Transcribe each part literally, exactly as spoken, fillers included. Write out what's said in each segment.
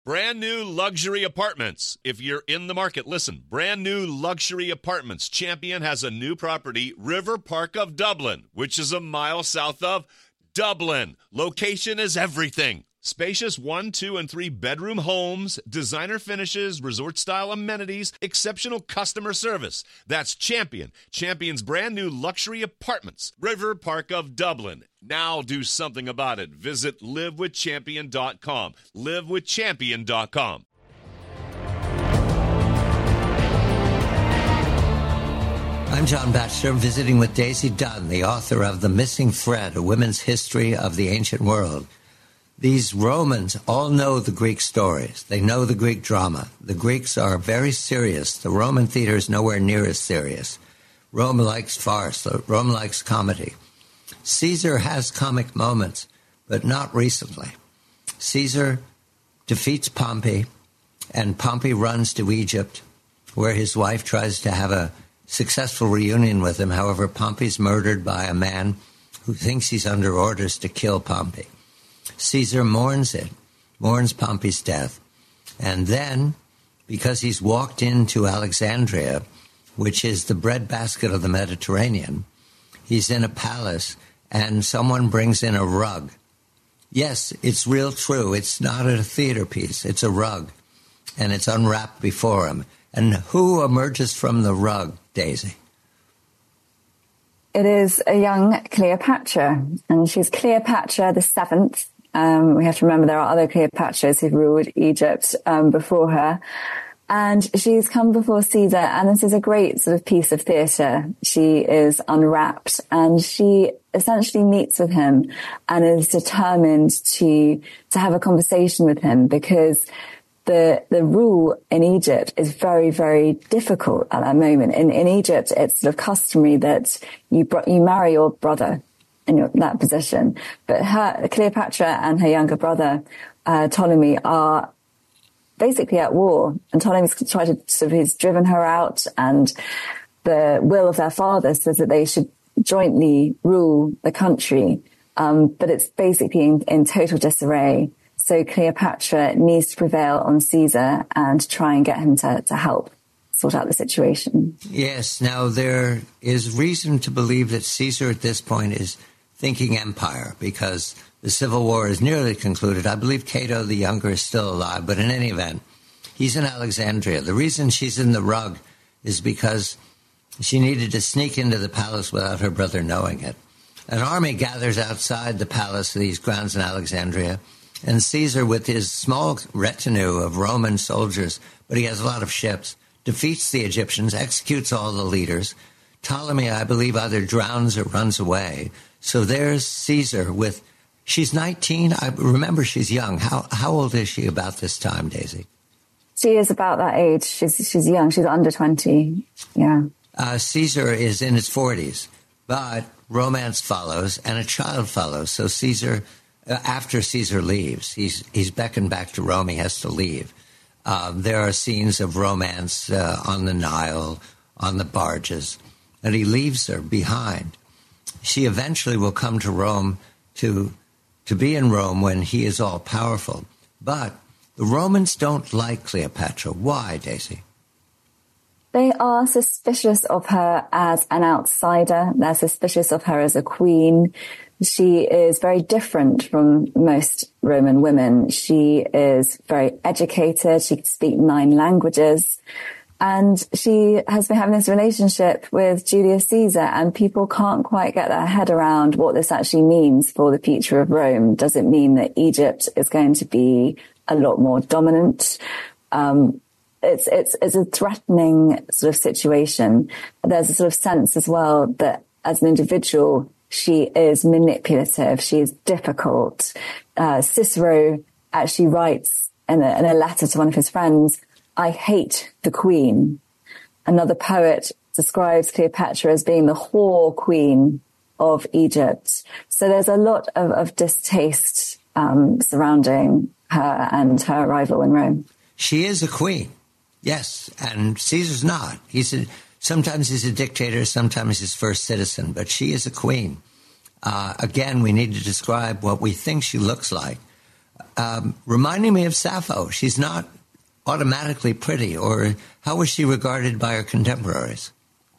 Brand new luxury apartments. If you're in the market, listen. Brand new luxury apartments. Champion has a new property, River Park of Dublin, which is a mile south of Dublin. Location is everything. Spacious one, two, and three bedroom homes, designer finishes, resort-style amenities, exceptional customer service. That's Champion. Champion's brand new luxury apartments, River Park of Dublin. Now do something about it. Visit live with champion dot com. live with champion dot com. I'm John Batchelor, visiting with Daisy Dunn, the author of The Missing Thread, A Women's History of the Ancient World. These Romans all know the Greek stories. They know the Greek drama. The Greeks are very serious. The Roman theater is nowhere near as serious. Rome likes farce. Rome likes comedy. Caesar has comic moments, but not recently. Caesar defeats Pompey, and Pompey runs to Egypt, where his wife tries to have a successful reunion with him. However, Pompey's murdered by a man who thinks he's under orders to kill Pompey. Caesar mourns it, mourns Pompey's death. And then, because he's walked into Alexandria, which is the breadbasket of the Mediterranean, he's in a palace, and someone brings in a rug. Yes, it's real true. It's not a theater piece. It's a rug, and it's unwrapped before him. And who emerges from the rug, Daisy? It is a young Cleopatra, and she's Cleopatra the Seventh. Um, we have to remember there are other Cleopatras who've ruled Egypt um, before her. And she's come before Caesar, and this is a great sort of piece of theatre. She is unwrapped, and she essentially meets with him and is determined to to have a conversation with him, because the the rule in Egypt is very, very difficult at that moment. In in Egypt, it's sort of customary that you bro- you marry your brother in your, that position. But her, Cleopatra and her younger brother, uh, Ptolemy, are basically at war. And Ptolemy's tried to sort of, he's driven her out, and the will of their father says that they should jointly rule the country. Um, but it's basically in, in total disarray. So Cleopatra needs to prevail on Caesar and try and get him to, to help sort out the situation. Yes. Now, there is reason to believe that Caesar at this point is thinking empire, because the Civil War is nearly concluded. I believe Cato the Younger is still alive, but in any event, he's in Alexandria. The reason she's in the rug is because she needed to sneak into the palace without her brother knowing it. An army gathers outside the palace, these grounds in Alexandria, and Caesar, with his small retinue of Roman soldiers, but he has a lot of ships, defeats the Egyptians, executes all the leaders. Ptolemy, I believe, either drowns or runs away. So there's Caesar with, she's nineteen. I remember she's young. How how old is she about this time, Daisy? She is about that age. She's she's young. She's under twenty. Yeah. Uh, Caesar is in his forties, but romance follows and a child follows. So Caesar, uh, after Caesar leaves, he's he's beckoned back to Rome. He has to leave. Uh, there are scenes of romance uh, on the Nile, on the barges, and he leaves her behind. She eventually will come to Rome to to be in Rome when he is all powerful. But the Romans don't like Cleopatra. Why, Daisy? They are suspicious of her as an outsider. They're suspicious of her as a queen. She is very different from most Roman women. She is very educated. She can speak nine languages. And she has been having this relationship with Julius Caesar, and people can't quite get their head around what this actually means for the future of Rome. Does it mean that Egypt is going to be a lot more dominant? Um, it's, it's, it's a threatening sort of situation. There's a sort of sense as well that as an individual, she is manipulative. She is difficult. Uh, Cicero actually writes in a, in a letter to one of his friends, "I hate the queen." Another poet describes Cleopatra as being the whore queen of Egypt. So there's a lot of, of distaste um, surrounding her and her arrival in Rome. She is a queen, yes, and Caesar's not. He's a, sometimes he's a dictator, sometimes he's first citizen, but she is a queen. Uh, again, we need to describe what we think she looks like. um, reminding me of Sappho. She's not automatically pretty, or how was she regarded by her contemporaries?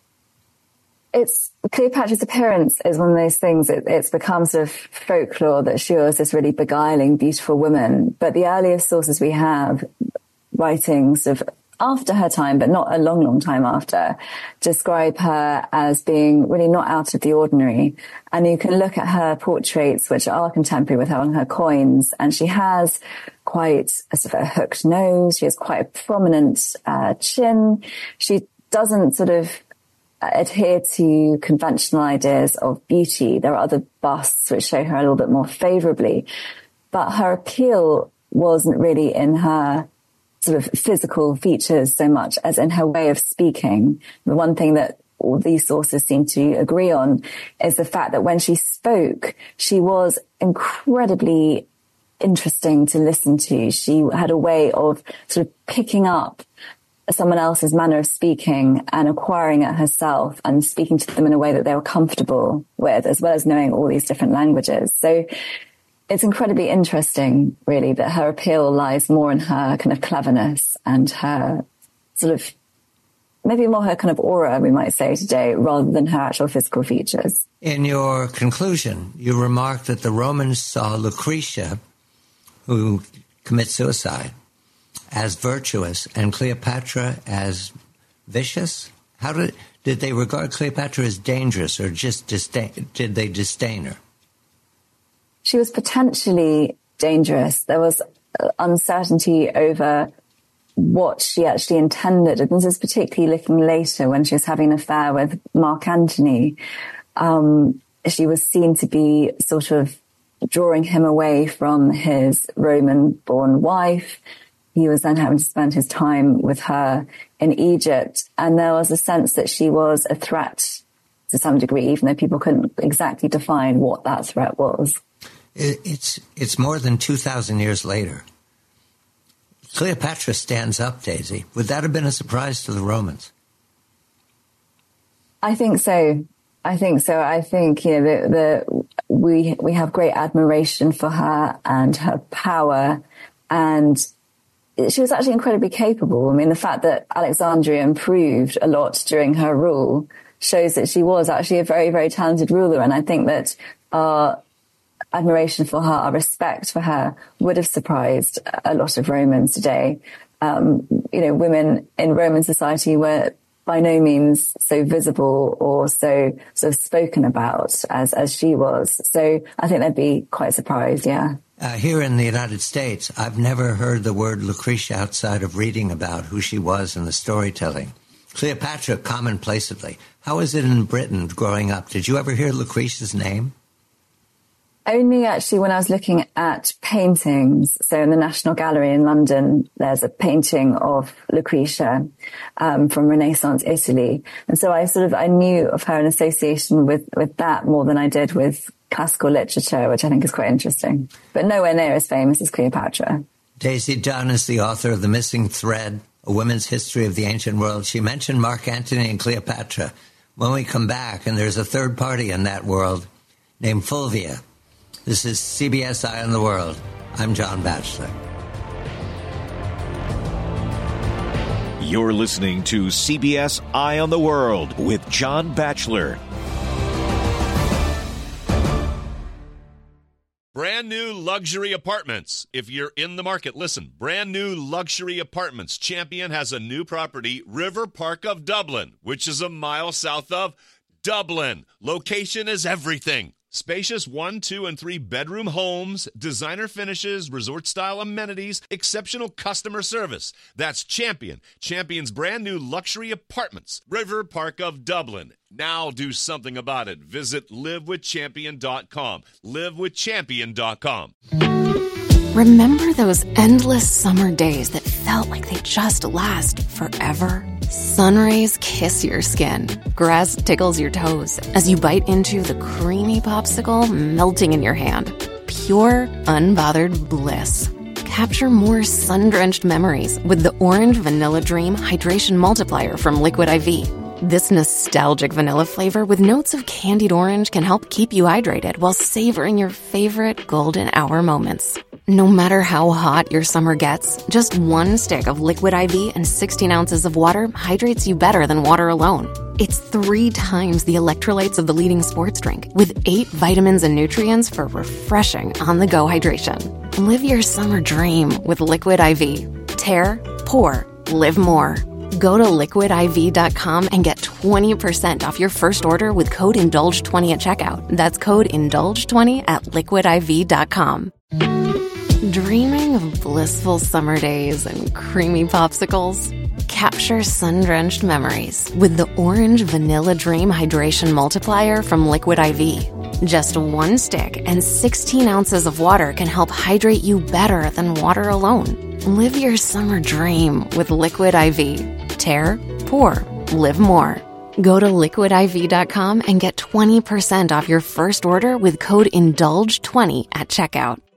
It's Cleopatra's appearance is one of those things. It, it's become sort of folklore that she was this really beguiling, beautiful woman. But the earliest sources we have, writings of after her time, but not a long, long time after, describe her as being really not out of the ordinary. And you can look at her portraits, which are contemporary with her on her coins, and she has quite a sort of a hooked nose. She has quite a prominent uh, chin. She doesn't sort of adhere to conventional ideas of beauty. There are other busts which show her a little bit more favorably, but her appeal wasn't really in her sort of physical features so much as in her way of speaking. The one thing that all these sources seem to agree on is the fact that when she spoke, she was incredibly interesting to listen to. She had a way of sort of picking up someone else's manner of speaking and acquiring it herself and speaking to them in a way that they were comfortable with, as well as knowing all these different languages. So it's incredibly interesting, really, that her appeal lies more in her kind of cleverness and her sort of, maybe more her kind of aura, we might say today, rather than her actual physical features. In your conclusion, you remarked that the Romans saw Lucretia, who commits suicide, as virtuous and Cleopatra as vicious? How did did they regard Cleopatra as dangerous, or just disdain, did they disdain her? She was potentially dangerous. There was uncertainty over what she actually intended. And this is particularly looking later when she was having an affair with Mark Antony. Um, she was seen to be sort of drawing him away from his Roman-born wife. He was then having to spend his time with her in Egypt. And there was a sense that she was a threat to some degree, even though people couldn't exactly define what that threat was. It's it's more than two thousand years later. Cleopatra stands up, Daisy. Would that have been a surprise to the Romans? I think so. I think so. I think, you know, the, the we we have great admiration for her and her power, and she was actually incredibly capable. I mean, the fact that Alexandria improved a lot during her rule shows that she was actually a very, very talented ruler. And I think that our admiration for her, our respect for her would have surprised a lot of Romans today. Um, you know, women in Roman society were by no means so visible or so sort of spoken about as, as she was. So I think they'd be quite surprised, yeah. Uh, here in the United States, I've never heard the word Lucretia outside of reading about who she was in the storytelling. Cleopatra, commonplaceably. How is it in Britain growing up? Did you ever hear Lucretia's name? Only actually when I was looking at paintings. So in the National Gallery in London, there's a painting of Lucretia um, from Renaissance Italy. And so I sort of, I knew of her in association with, with that more than I did with classical literature, which I think is quite interesting. But nowhere near as famous as Cleopatra. Daisy Dunn is the author of The Missing Thread, A Women's History of the Ancient World. She mentioned Mark Antony and Cleopatra. When we come back, and there's a third party in that world named Fulvia. This is C B S Eye on the World. I'm John Batchelor. You're listening to C B S Eye on the World with John Batchelor. Brand new luxury apartments. If you're in the market, listen. Brand new luxury apartments. Champion has a new property, River Park of Dublin, which is a mile south of Dublin. Location is everything. Spacious one, two, and three bedroom homes, designer finishes, resort-style amenities, exceptional customer service. That's Champion. Champion's brand new luxury apartments, River Park of Dublin. Now do something about it. Visit live with champion dot com. live with champion dot com. Remember those endless summer days that felt like they just last forever? Sun rays kiss your skin. Grass tickles your toes as you bite into the creamy popsicle melting in your hand. Pure, unbothered bliss. Capture more sun-drenched memories with the Orange Vanilla Dream Hydration Multiplier from Liquid I V. This nostalgic vanilla flavor with notes of candied orange can help keep you hydrated while savoring your favorite golden hour moments. No matter how hot your summer gets, just one stick of Liquid I V and sixteen ounces of water hydrates you better than water alone. It's three times the electrolytes of the leading sports drink, with eight vitamins and nutrients for refreshing on-the-go hydration. Live your summer dream with Liquid I V. Tear, pour, live more. Go to liquid I V dot com and get twenty percent off your first order with code indulge twenty at checkout. That's code indulge twenty at liquid I V dot com. Dreaming of blissful summer days and creamy popsicles? Capture sun-drenched memories with the Orange Vanilla Dream Hydration Multiplier from Liquid I V. Just one stick and sixteen ounces of water can help hydrate you better than water alone. Live your summer dream with Liquid I V. Tear, pour, live more. Go to liquid I V dot com and get twenty percent off your first order with code indulge twenty at checkout.